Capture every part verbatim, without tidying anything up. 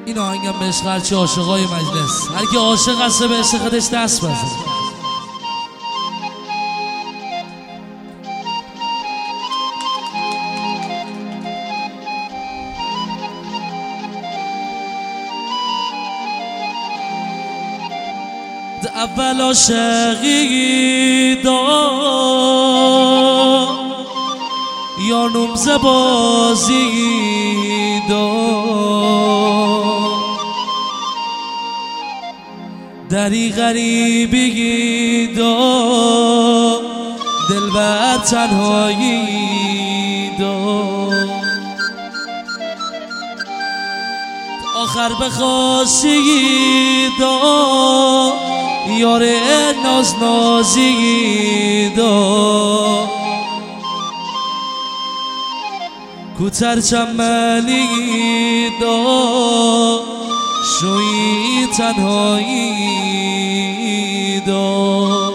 این آهنگم به عشق هرچی عاشقای مجلس، هر کی عاشق هست به عشق خودش دست بزن. اول عاشقی دا یانم زبازی دا دری غریبی دا دلبر تنهایی دا آخر بخواستی دا یار ناز نازی دا کوتر چمنی دا شوی تنهایی دا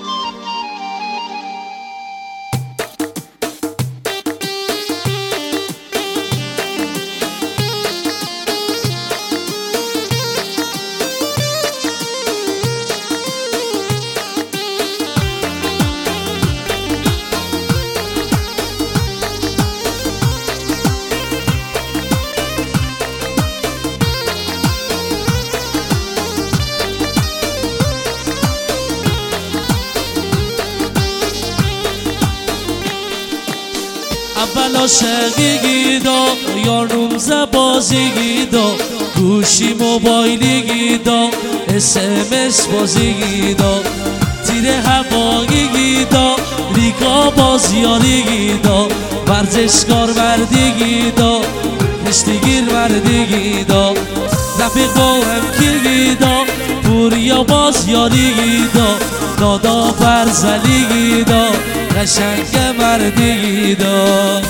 اول عاشقی دا یارم زبازی دا گوشی موبایلی دا اس ام اس بازی دا تیر هوایی دا ریگا بازیاری دا ورزشکار مردگی دا کشتیگیر مردگی دا رفیق با همکیگی دا پوریا بازیاری دا دادا فرزلیگی دا قشنگ مردی دا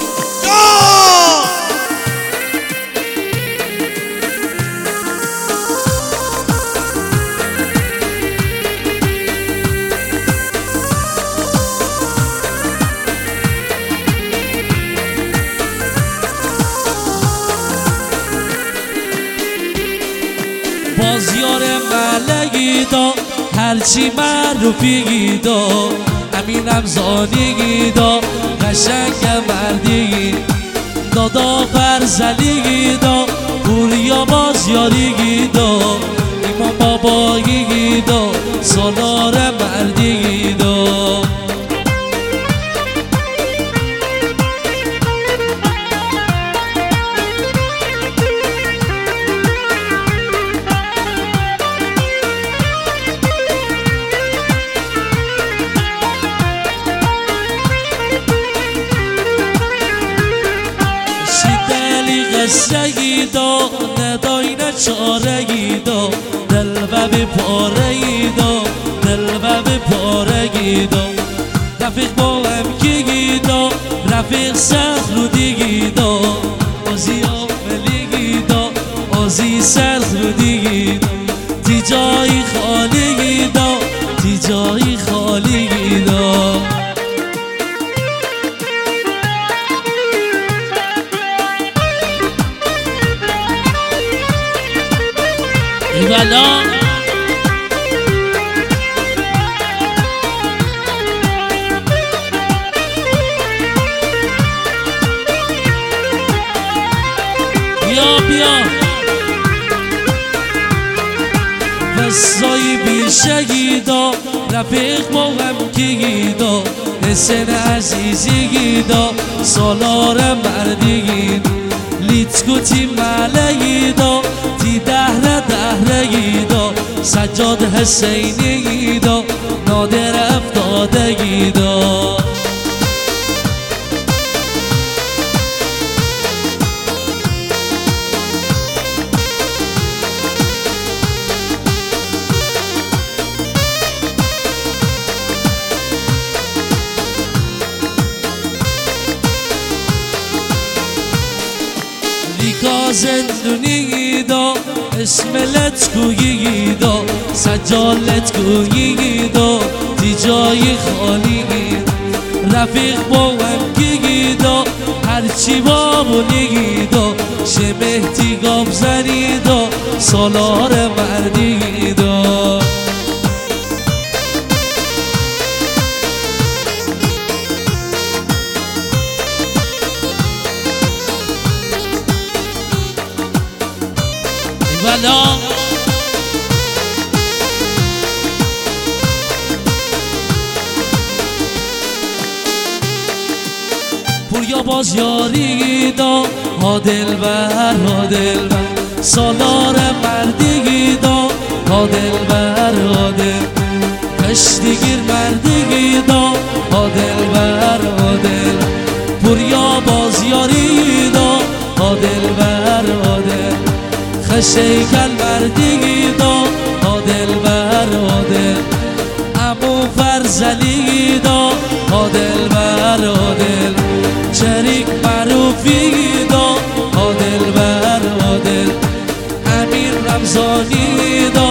بازیار ملگی دا هرچی معروفی دا امینم زانیگی دا قشنگ مردی دادا فرزلیگی دا پوریا بازیاریگی دا ایمان باباییگی دا سالار مردی دا قصه‌ای دا ندای نچاره‌ای دا دلبب پاره‌ای دا دلبب پاره‌ای دا رفیق با همکیگی دا رفیق سخرودیگی دا آزی آملیگی دا آزی سخرودیگی دا تی جایی خالیگی دا تی جایی خالیگی دا ایوالا بیا بیا وسای بیشگی دا رفیق با همکیگی دا حسن عزیزیگی دا سالار مردیگی لیتکوتی ملگی دا تی دهره دهرهی دا سجاد حسینی دا نادر افتادگی دا لیکا زندونی دا اسم لتگویی دا سجالت گویی دا تی جای خالی رفیق با همگی دا هرچی با بونیگی دا شه مهتی گام زنی سالار مردی دا والا پوریا باز یاری دا ها دلبر ها دلبر سالار مردی دا ها دلبر ها دل کشتیگیر مردی دا ها دلبر ها دل پوریا باز یاری دا ها دلبر ها دل خشیکل مردی دا ها دلبر ها دل امو فرزلی دا ها دلبر ها دل شریک معروفی دا ها دلبر ها دل امیر رمضانی دا